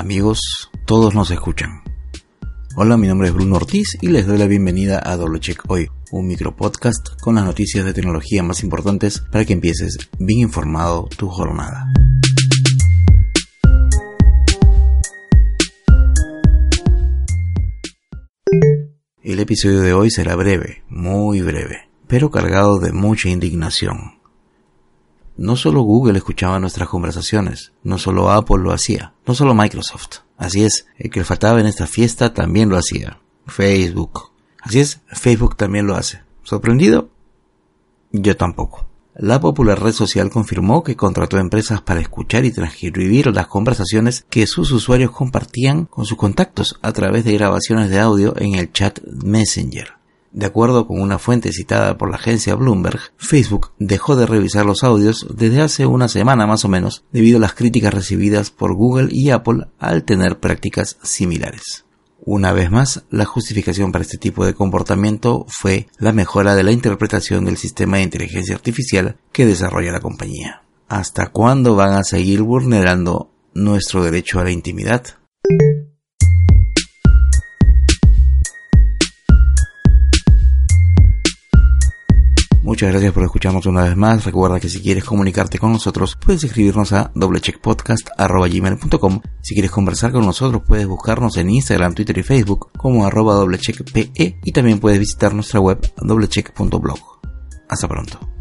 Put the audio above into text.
Amigos, todos nos escuchan. Hola, mi nombre es Bruno Ortiz y les doy la bienvenida a DoubleCheck Hoy, un micropodcast con las noticias de tecnología más importantes para que empieces bien informado tu jornada. El episodio de hoy será breve, muy breve, pero cargado de mucha indignación. No solo Google escuchaba nuestras conversaciones, no solo Apple lo hacía, no solo Microsoft. Así es, el que faltaba en esta fiesta también lo hacía. Facebook. Así es, Facebook también lo hace. ¿Sorprendido? Yo tampoco. La popular red social confirmó que contrató empresas para escuchar y transcribir las conversaciones que sus usuarios compartían con sus contactos a través de grabaciones de audio en el chat Messenger. De acuerdo con una fuente citada por la agencia Bloomberg, Facebook dejó de revisar los audios desde hace una semana más o menos debido a las críticas recibidas por Google y Apple al tener prácticas similares. Una vez más, la justificación para este tipo de comportamiento fue la mejora de la interpretación del sistema de inteligencia artificial que desarrolla la compañía. ¿Hasta cuándo van a seguir vulnerando nuestro derecho a la intimidad? Muchas gracias por escucharnos una vez más. Recuerda que si quieres comunicarte con nosotros, puedes escribirnos a doublecheckpodcast@gmail.com. Si quieres conversar con nosotros, puedes buscarnos en Instagram, Twitter y Facebook como @doublecheckpe y también puedes visitar nuestra web doublecheck.blog. Hasta pronto.